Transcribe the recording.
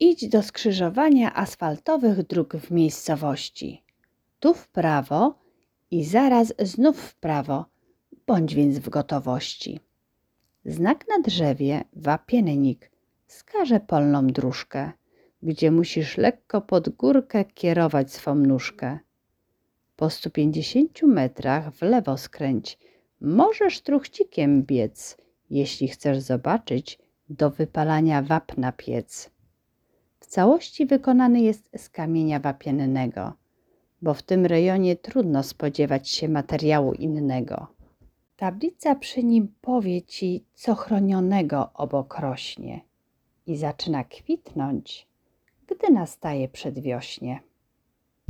Idź do skrzyżowania asfaltowych dróg w miejscowości. Tu w prawo i zaraz znów w prawo, bądź więc w gotowości. Znak na drzewie, wapiennik, wskaże polną dróżkę, gdzie musisz lekko pod górkę kierować swą nóżkę. Po 150 metrach w lewo skręć, możesz truchcikiem biec, jeśli chcesz zobaczyć do wypalania wapna piec. W całości wykonany jest z kamienia wapiennego, bo w tym rejonie trudno spodziewać się materiału innego. Tablica przy nim powie ci, co chronionego obok rośnie i zaczyna kwitnąć, gdy nastaje przedwiośnie.